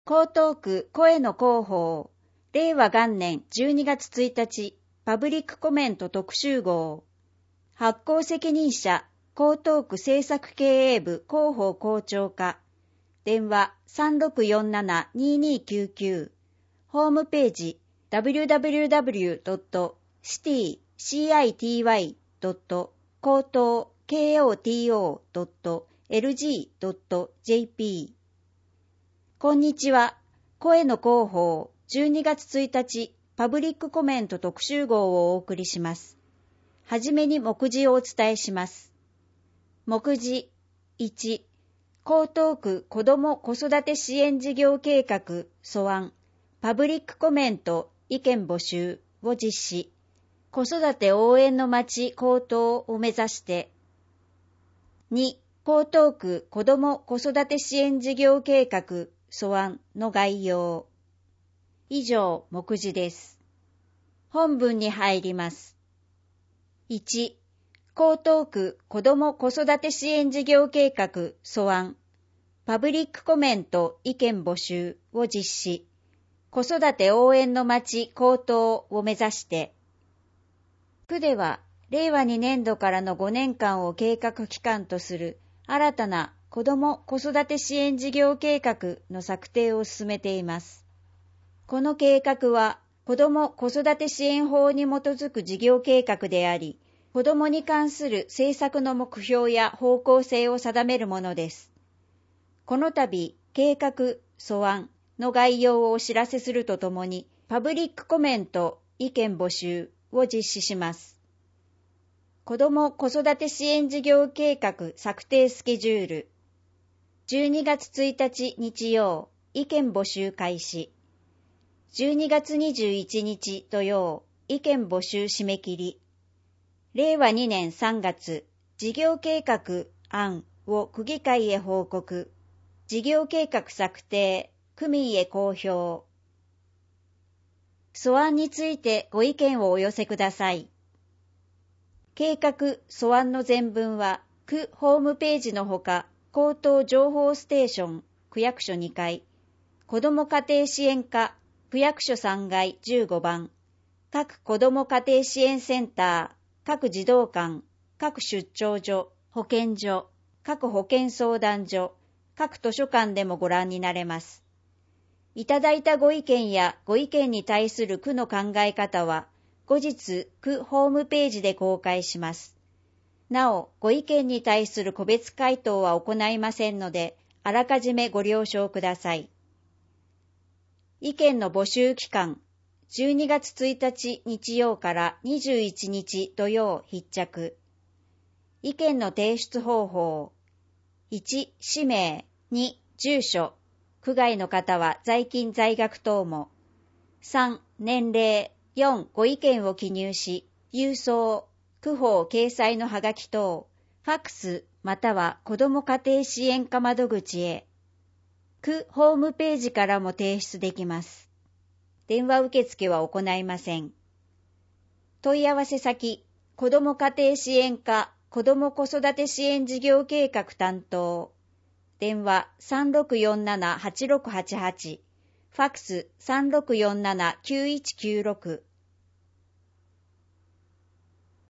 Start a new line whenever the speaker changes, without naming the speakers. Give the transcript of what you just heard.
江東区声の広報、令和元年12月1日、パブリックコメント特集号。発行責任者、江東区政策経営部広報校長課。電話 3647-2299。ホームページ www.city.koto.lg.jp。こんにちは。声の広報12月1日パブリックコメント特集号をお送りします。はじめに目次をお伝えします。目次1、江東区子ども子育て支援事業計画素案、パブリックコメント意見募集を実施。子育て応援の街江東を目指して。2、江東区子ども子育て支援事業計画素案の概要。以上、目次です。本文に入ります。1、江東区子ども子育て支援事業計画素案、パブリックコメント意見募集を実施。子育て応援の街江東を目指して。区では、令和2年度からの5年間を計画期間とする新たな子ども子育て支援事業計画の策定を進めています。この計画は、子ども子育て支援法に基づく事業計画であり、子どもに関する政策の目標や方向性を定めるものです。この度、計画素案の概要をお知らせするとともに、パブリックコメント意見募集を実施します。子ども子育て支援事業計画策定スケジュール。12月1日日曜、意見募集開始。12月21日土曜、意見募集締め切り。令和2年3月、事業計画案を区議会へ報告。事業計画策定、区民へ公表。素案についてご意見をお寄せください。計画素案の全文は、区ホームページのほか、江東情報ステーション、区役所2階、子ども家庭支援課、区役所3階15番、各子ども家庭支援センター、各児童館、各出張所、保健所、各保健相談所、各図書館でもご覧になれます。いただいたご意見やご意見に対する区の考え方は、後日区ホームページで公開します。なお、ご意見に対する個別回答は行いませんので、あらかじめご了承ください。意見の募集期間、12月1日日曜から21日土曜必着。意見の提出方法。1、氏名。2、住所。区外の方は在勤在学等も。3、年齢。4、ご意見を記入し、郵送。区法掲載のはがき等、ファックスまたは子ども家庭支援課窓口へ。区ホームページからも提出できます。電話受付は行いません。問い合わせ先、子ども家庭支援課子ども子育て支援事業計画担当。電話 3647-8688、ファックス 3647-9196。